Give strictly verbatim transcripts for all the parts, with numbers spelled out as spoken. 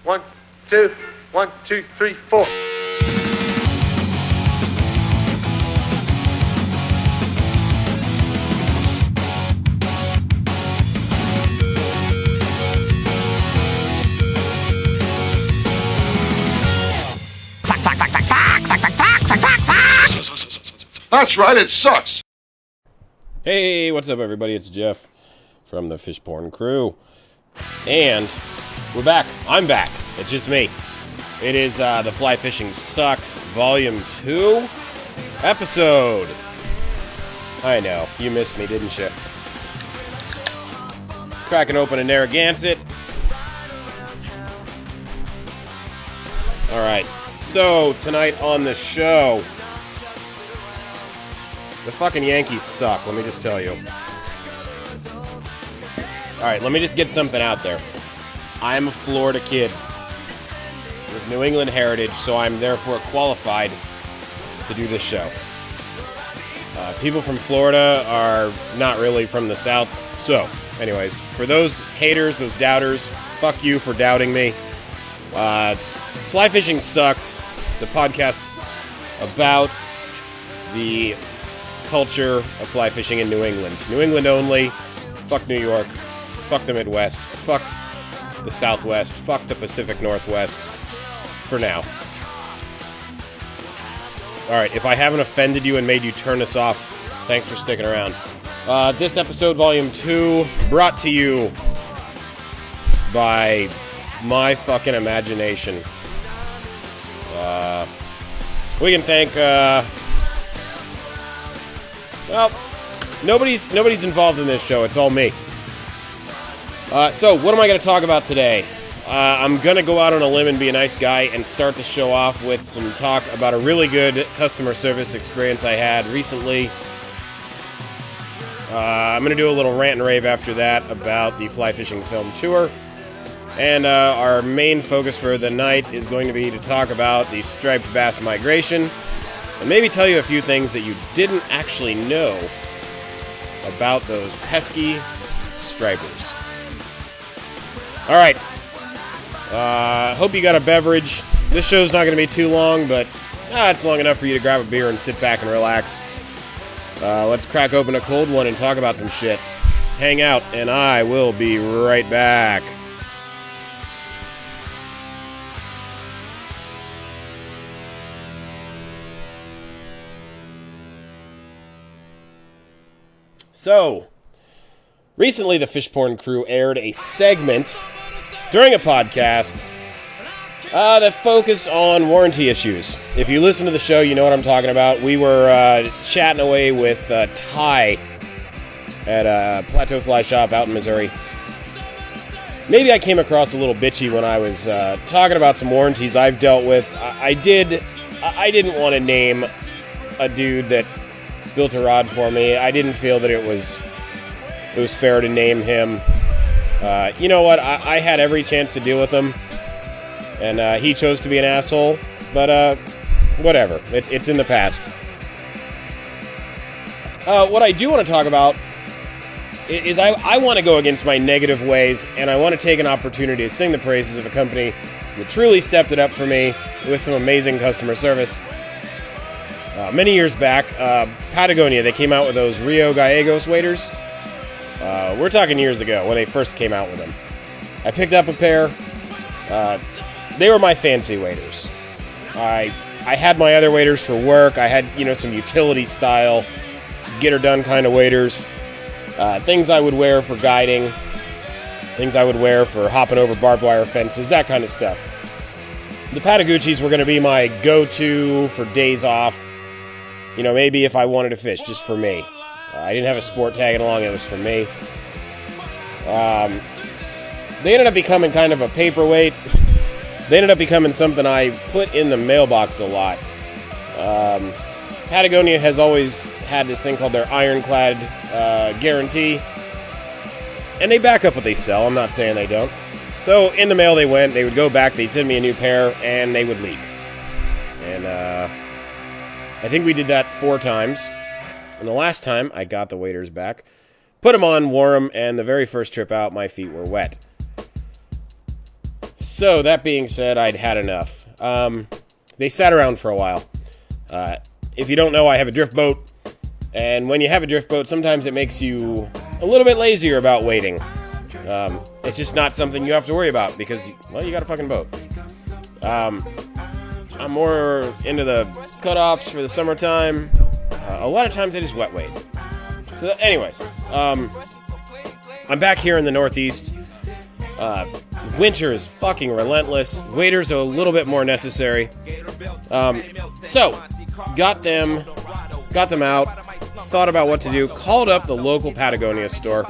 One, two, one, two, three, four. That's right, it sucks. Hey, what's up, everybody? It's Jeff from the Fishporn Crew. And we're back. I'm back. It's just me. It is uh, the Fly Fishing Sucks Volume two episode. I know. You missed me, didn't you? Cracking open a Narragansett. Alright. So, tonight on the show, the fucking Yankees suck, let me just tell you. Alright, let me just get something out there. I'm a Florida kid with New England heritage, so I'm therefore qualified to do this show. Uh, people from Florida are not really from the South, so, anyways, for those haters, those doubters, fuck you for doubting me. Uh, Fly Fishing Sucks, the podcast about the culture of fly fishing in New England. New England only. Fuck New York. Fuck the Midwest. Fuck the Southwest. Fuck the Pacific Northwest. For now. Alright, if I haven't offended you and made you turn this off, thanks for sticking around. Uh, this episode, Volume two, brought to you by my fucking imagination. Uh, we can thank, uh... Well, nobody's nobody's involved in this show. It's all me. Uh, so, what am I going to talk about today? Uh, I'm going to go out on a limb and be a nice guy and start the show off with some talk about a really good customer service experience I had recently. Uh, I'm going to do a little rant and rave after that about the Fly Fishing Film Tour. And uh, our main focus for the night is going to be to talk about the striped bass migration. And maybe tell you a few things that you didn't actually know about those pesky stripers. Alright. Uh, hope you got a beverage. This show's not going to be too long, but ah, it's long enough for you to grab a beer and sit back and relax. Uh, let's crack open a cold one and talk about some shit. Hang out, and I will be right back. So, recently the Fishporn Crew aired a segment during a podcast uh, that focused on warranty issues. If you listen to the show, you know what I'm talking about. We were uh, chatting away with uh, Ty at a Plateau Fly Shop out in Missouri. Maybe I came across a little bitchy when I was uh, talking about some warranties I've dealt with. I, I did. I didn't want to name a dude that built a rod for me. I didn't feel that it was it was fair to name him. Uh, you know what? I, I had every chance to deal with him, and uh, he chose to be an asshole. But uh, whatever. It's it's in the past. Uh, what I do want to talk about is I, I want to go against my negative ways, and I want to take an opportunity to sing the praises of a company that truly stepped it up for me with some amazing customer service. Uh, many years back, uh, Patagonia, they came out with those Rio Gallegos waders. Uh, we're talking years ago when they first came out with them. I picked up a pair. Uh, they were my fancy waders. I I had my other waders for work. I had, you know, some utility style, just get her done kind of waders. Uh, things I would wear for guiding. Things I would wear for hopping over barbed wire fences, that kind of stuff. The Pataguccis were going to be my go-to for days off. You know, maybe if I wanted to fish, just for me. Uh, I didn't have a sport tagging along, it was for me. Um, they ended up becoming kind of a paperweight. They ended up becoming something I put in the mailbox a lot. Um, Patagonia has always had this thing called their ironclad uh, guarantee. And they back up what they sell, I'm not saying they don't. So in the mail they went, they would go back, they'd send me a new pair, and they would leak. And uh, I think we did that four times. And the last time I got the waders back, put them on, wore them, and the very first trip out, my feet were wet. So, that being said, I'd had enough. Um, they sat around for a while. Uh, if you don't know, I have a drift boat. And when you have a drift boat, sometimes it makes you a little bit lazier about waiting. Um, it's just not something you have to worry about because, well, you got a fucking boat. Um, I'm more into the cutoffs for the summertime. Uh, a lot of times I just wet wade. So, anyways, um, I'm back here in the Northeast. Uh, winter is fucking relentless. Waders are a little bit more necessary. Um, so, got them, got them out, thought about what to do, called up the local Patagonia store,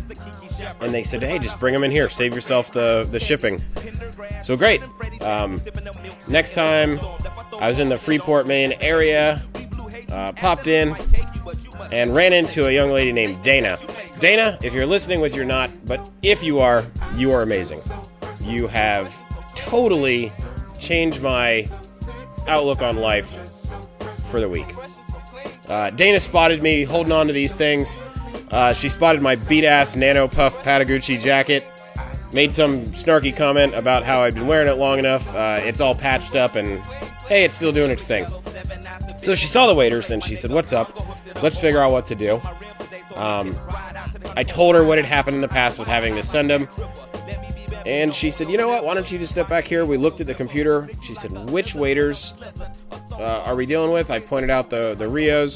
and they said, hey, just bring them in here, save yourself the, the shipping. So great. Um, next time, I was in the Freeport, Maine area, uh, popped in, and ran into a young lady named Dana. Dana, if you're listening, which you're not, but if you are, you are amazing. You have totally changed my outlook on life for the week. Uh, Dana spotted me holding on to these things. Uh, she spotted my beat-ass Nano Puff Patagucci jacket, made some snarky comment about how I've been wearing it long enough. Uh, it's all patched up, and hey, it's still doing its thing. So she saw the waders, and she said, what's up? Let's figure out what to do. Um, I told her what had happened in the past with having to send them. And she said, you know what, why don't you just step back here? We looked at the computer. She said, which waders uh, are we dealing with? I pointed out the, the Rios.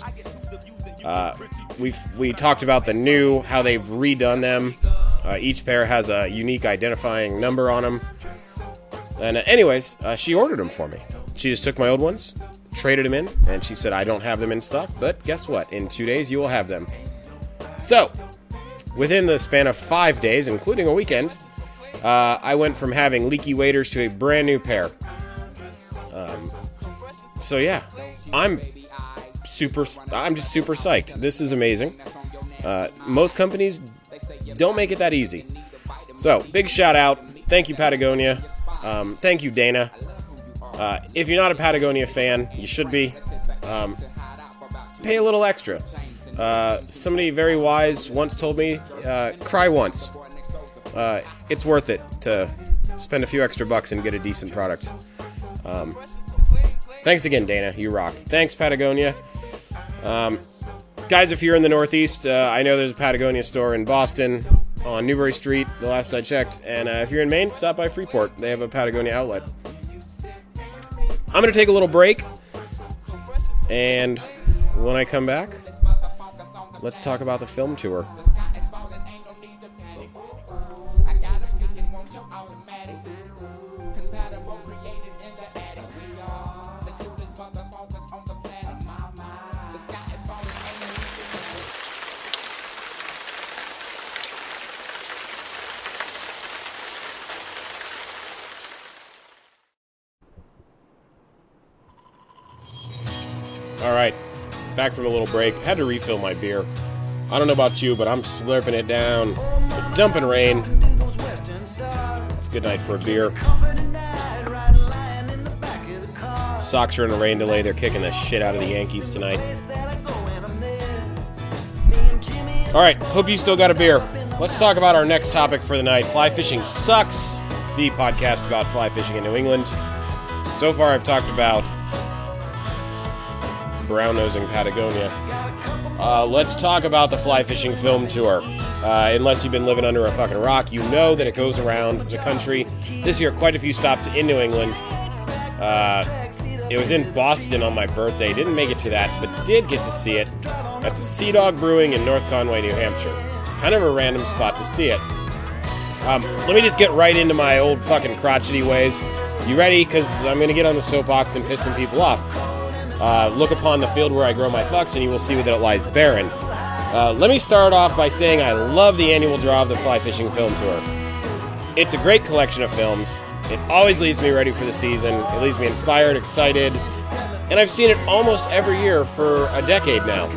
Uh, we've, we talked about the new, how they've redone them. Uh, each pair has a unique identifying number on them. And uh, anyways, uh, she ordered them for me. She just took my old ones, traded them in, and she said, I don't have them in stock, but guess what? In two days, you will have them. So, within the span of five days, including a weekend, uh, I went from having leaky waders to a brand new pair. Um, so yeah, I'm super, I'm just super psyched. This is amazing. Uh, most companies don't make it that easy. So, big shout out. Thank you, Patagonia. Um, thank you, Dana. Uh, if you're not a Patagonia fan, you should be. Um, pay a little extra. Uh, somebody very wise once told me, uh, cry once. Uh, it's worth it to spend a few extra bucks and get a decent product. Um, thanks again, Dana. You rock. Thanks, Patagonia. Um, guys, if you're in the Northeast, uh, I know there's a Patagonia store in Boston on Newbury Street, the last I checked. And uh, if you're in Maine, stop by Freeport. They have a Patagonia outlet. I'm going to take a little break. And when I come back, let's talk about the film tour. Alright, back from a little break. Had to refill my beer. I don't know about you, but I'm slurping it down. It's dumping rain. It's a good night for a beer. Sox are in a rain delay. They're kicking the shit out of the Yankees tonight. Alright, hope you still got a beer. Let's talk about our next topic for the night. Fly Fishing Sucks, the podcast about fly fishing in New England. So far I've talked about brown-nosing Patagonia. Uh, let's talk about the Fly Fishing Film Tour. Uh, unless you've been living under a fucking rock, you know that it goes around the country. This year, quite a few stops in New England. Uh, it was in Boston on my birthday. Didn't make it to that, but did get to see it at the Sea Dog Brewing in North Conway, New Hampshire. Kind of a random spot to see it. Um, let me just get right into my old fucking crotchety ways. You ready? Because I'm going to get on the soapbox and piss some people off. Uh, look upon the field where I grow my fucks, and you will see that it lies barren. Uh, let me start off by saying I love the annual draw of the Fly Fishing Film Tour. It's a great collection of films. It always leaves me ready for the season. It leaves me inspired, excited, and I've seen it almost every year for a decade now.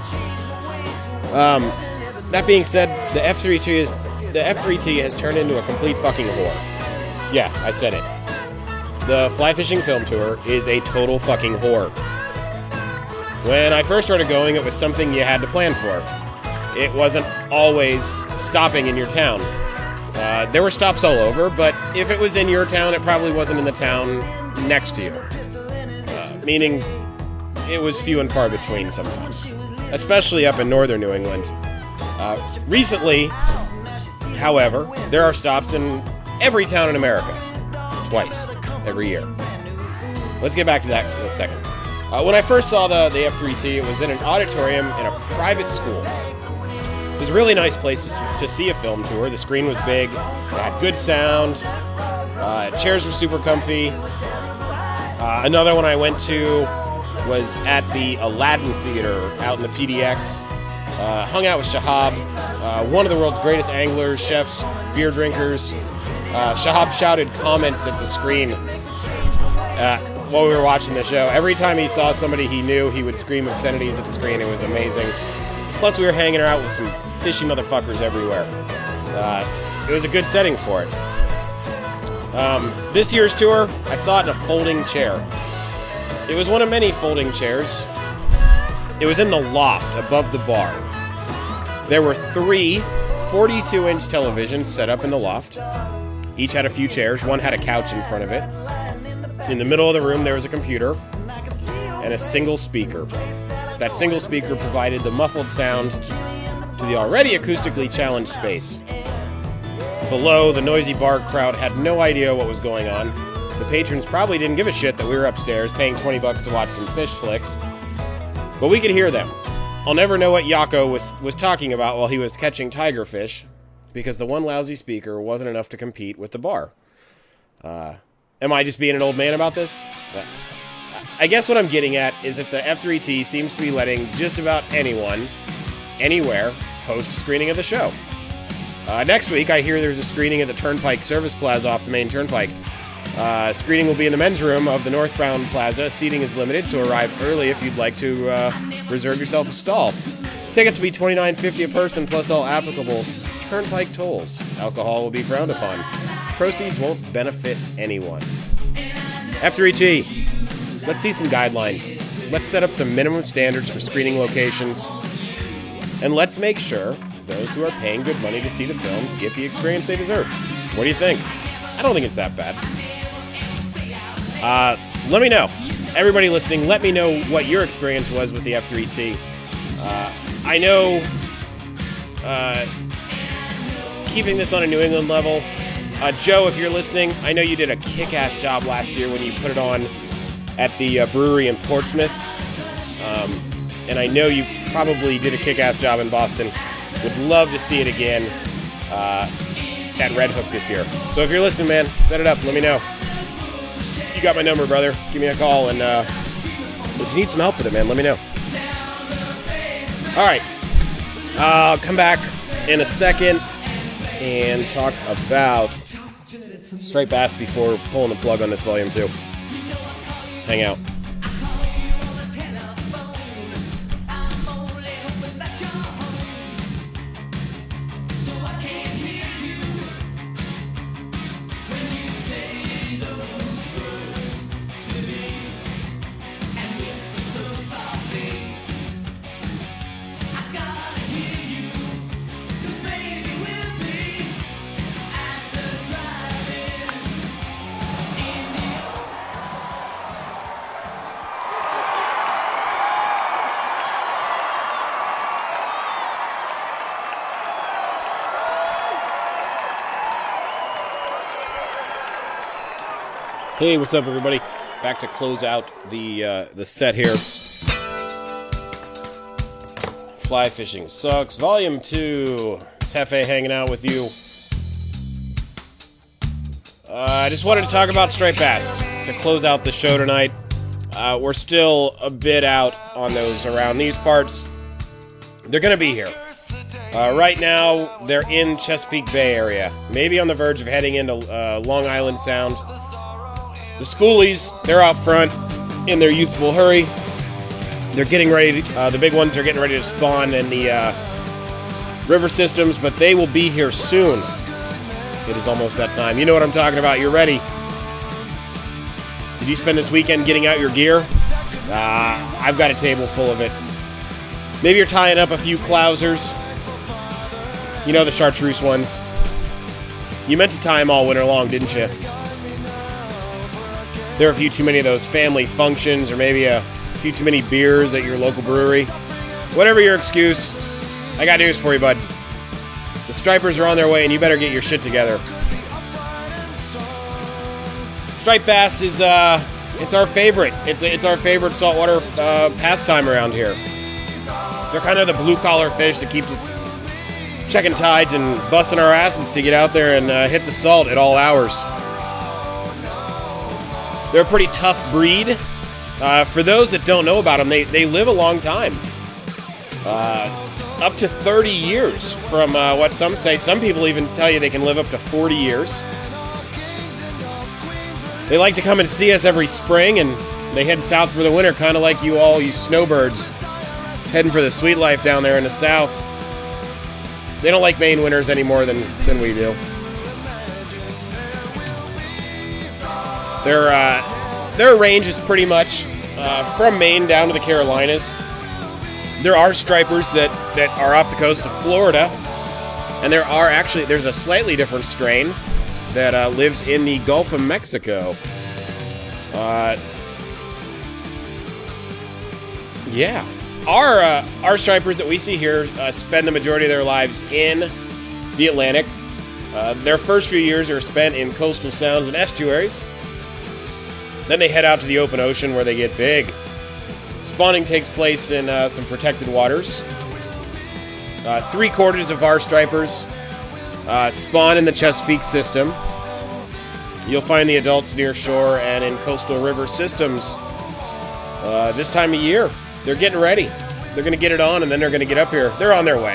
Um, that being said, the F three T is the F three T has turned into a complete fucking whore. Yeah, I said it. The Fly Fishing Film Tour is a total fucking whore. When I first started going, it was something you had to plan for. It wasn't always stopping in your town. Uh, there were stops all over, but if it was in your town, it probably wasn't in the town next to you. Uh, meaning, it was few and far between sometimes, especially up in northern New England. Uh, recently, however, there are stops in every town in America, twice every year. Let's get back to that in a second. Uh, when I first saw the, the F three T, it was in an auditorium in a private school. It was a really nice place to, to see a film tour. The screen was big, it had good sound, uh, chairs were super comfy. Uh, another one I went to was at the Aladdin Theater out in the P D X. Uh, hung out with Shahab, uh, one of the world's greatest anglers, chefs, beer drinkers. Uh, Shahab shouted comments at the screen uh, while we were watching the show. Every time he saw somebody he knew, he would scream obscenities at the screen. It was amazing. Plus, we were hanging out with some fishy motherfuckers everywhere. Uh, it was a good setting for it. Um, this year's tour, I saw it in a folding chair. It was one of many folding chairs. It was in the loft above the bar. There were three forty-two inch televisions set up in the loft. Each had a few chairs. One had a couch in front of it. In the middle of the room, there was a computer and a single speaker. That single speaker provided the muffled sound to the already acoustically challenged space. Below, the noisy bar crowd had no idea what was going on. The patrons probably didn't give a shit that we were upstairs paying twenty bucks to watch some fish flicks. But we could hear them. I'll never know what Yako was, was talking about while he was catching tigerfish, because the one lousy speaker wasn't enough to compete with the bar. Uh, am I just being an old man about this? Uh, I guess what I'm getting at is that the F three T seems to be letting just about anyone, anywhere, host a screening of the show. Uh, next week, I hear there's a screening at the Turnpike Service Plaza off the main Turnpike. Uh, screening will be in the men's room of the northbound plaza. Seating is limited, so arrive early if you'd like to uh, reserve yourself a stall. Tickets will be twenty-nine fifty a person, plus all applicable Turnpike tolls. Alcohol will be frowned upon. Proceeds won't benefit anyone. F three T, let's see some guidelines. Let's set up some minimum standards for screening locations. And let's make sure those who are paying good money to see the films get the experience they deserve. What do you think? I don't think it's that bad. Uh, let me know. Everybody listening, let me know what your experience was with the F three T. Uh, I know uh, keeping this on a New England level, uh, Joe, if you're listening, I know you did a kick-ass job last year when you put it on at the uh, brewery in Portsmouth. Um, and I know you probably did a kick-ass job in Boston. Would love to see it again uh, at Red Hook this year. So if you're listening, man, set it up. Let me know. You got my number, brother. Give me a call, and uh, if you need some help with it, man, let me know. All right. I'll come back in a second and talk about Striped Bass before pulling the plug on this volume two. Hang out. Hey, what's up, everybody? Back to close out the uh, the set here. Fly Fishing Sucks, Volume two. It's Hefe hanging out with you. Uh, I just wanted to talk about striped bass to close out the show tonight. Uh, we're still a bit out on those around these parts. They're going to be here. Uh, right now, they're in Chesapeake Bay area, maybe on the verge of heading into uh, Long Island Sound. The schoolies, they're out front in their youthful hurry. They're getting ready, to, uh, the big ones are getting ready to spawn in the uh, river systems, but they will be here soon. It is almost that time. You know what I'm talking about. You're ready. Did you spend this weekend getting out your gear? Uh, I've got a table full of it. Maybe you're tying up a few clousers. You know, the chartreuse ones. You meant to tie them all winter long, didn't you? There are a few too many of those family functions, or maybe a few too many beers at your local brewery. Whatever your excuse, I got news for you, bud. The stripers are on their way, and you better get your shit together. Striped bass is, uh, it's our favorite. It's it's our favorite saltwater uh, pastime around here. They're kind of the blue-collar fish that keeps us checking tides and busting our asses to get out there and uh, hit the salt at all hours. They're a pretty tough breed. Uh, for those that don't know about them, they, they live a long time. Uh, up to thirty years from uh, what some say. Some people even tell you they can live up to forty years. They like to come and see us every spring, and they head south for the winter, kind of like you all, you snowbirds, heading for the sweet life down there in the south. They don't like Maine winters any more than, than we do. Their, uh, their range is pretty much uh, from Maine down to the Carolinas. There are stripers that, that are off the coast of Florida, and there are actually, there's a slightly different strain that uh, lives in the Gulf of Mexico. Uh, yeah. Our, uh, our stripers that we see here uh, spend the majority of their lives in the Atlantic. Uh, their first few years are spent in coastal sounds and estuaries. Then they head out to the open ocean where they get big. Spawning takes place in uh, some protected waters. Uh, three quarters of our stripers uh, spawn in the Chesapeake system. You'll find the adults near shore and in coastal river systems uh, this time of year. They're getting ready. They're going to get it on, and then they're going to get up here. They're on their way.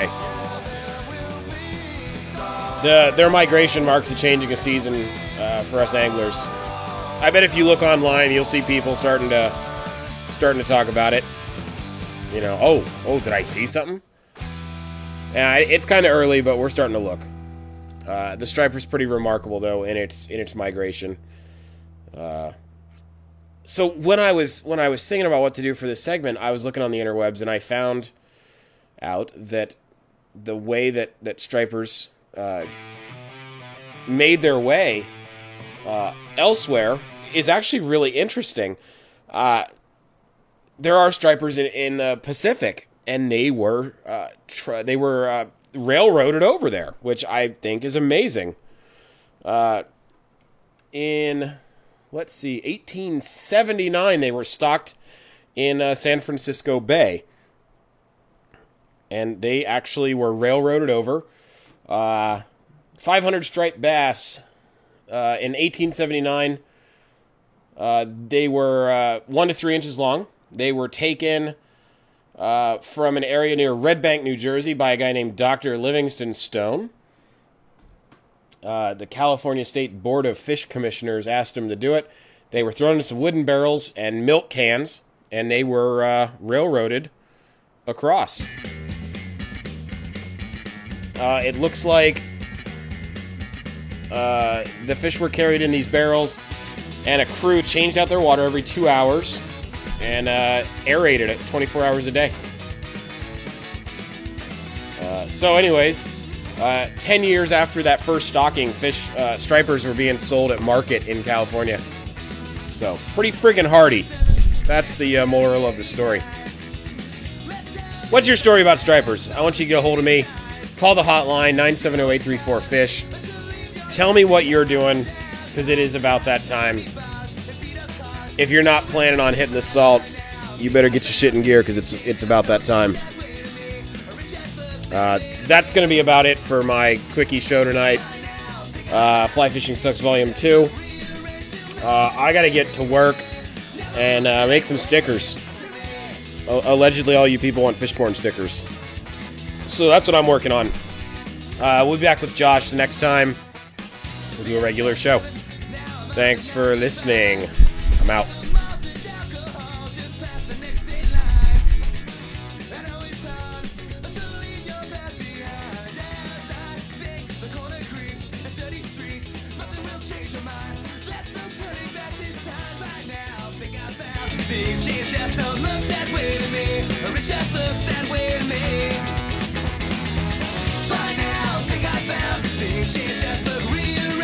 The, their migration marks a changing of season uh, for us anglers. I bet if you look online, you'll see people starting to starting to talk about it. You know, oh, oh, did I see something? Yeah, it's kind of early, but we're starting to look. Uh, the striper's pretty remarkable, though, in its in its migration. Uh, so when I was when I was thinking about what to do for this segment, I was looking on the interwebs, and I found out that the way that that stripers uh, made their way uh, elsewhere is actually really interesting. Uh, there are stripers in, in the Pacific, and they were uh, tra- they were uh, railroaded over there, which I think is amazing. Uh, in let's see, eighteen seventy-nine, they were stocked in uh, San Francisco Bay, and they actually were railroaded over. Uh, five hundred striped bass uh, in eighteen seventy-nine. Uh, they were uh, one to three inches long. They were taken uh, from an area near Red Bank, New Jersey, by a guy named Doctor Livingston Stone. Uh, the California State Board of Fish Commissioners asked him to do it. They were thrown into some wooden barrels and milk cans, and they were uh, railroaded across. Uh, it looks like uh, the fish were carried in these barrels, and a crew changed out their water every two hours and uh, aerated it twenty-four hours a day. Uh, so anyways, uh, ten years after that first stocking, fish uh, stripers were being sold at market in California. So, pretty friggin' hardy. That's the uh, moral of the story. What's your story about stripers? I want you to get a hold of me. Call the hotline, nine seven zero, eight three four, FISH. Tell me what you're doing, because it is about that time. If you're not planning on hitting the salt, you better get your shit in gear, because it's it's about that time. Uh, that's going to be about it for my quickie show tonight. Uh, Fly Fishing Sucks Volume two. Uh, I got to get to work and uh, make some stickers. O- allegedly, all you people want Fishborn stickers. So that's what I'm working on. Uh, we'll be back with Josh the next time. We'll do a regular show. Thanks for listening. I'm out. Things change, just don't look that way to me. Or it just looks that way to me. By now, think I found things change, just look real.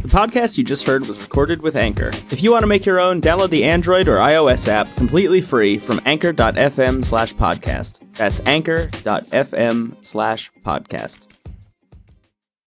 The podcast you just heard was recorded with Anchor. If you want to make your own, download the Android or iOS app completely free from anchor.fm slash podcast. That's anchor.fm slash podcast.